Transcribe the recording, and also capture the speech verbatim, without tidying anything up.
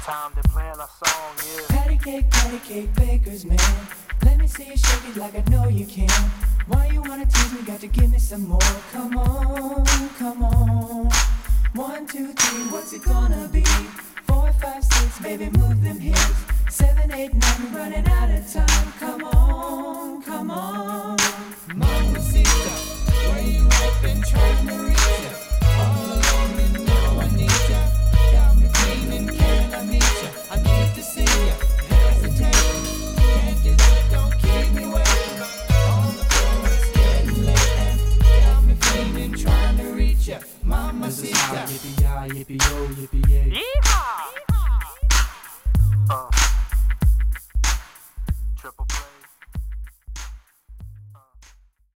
Time to plan a song, yeah. Patty cake, patty cake, baker's man. Let me see you shake it like I know you can. Why you wanna tease me? Got to give me some more. Come on, come on. One, two, three, what's it gonna be? Four, five, six, baby, move them hips. Seven, eight, nine, we're running out of time. Come on, come on. Mama, see.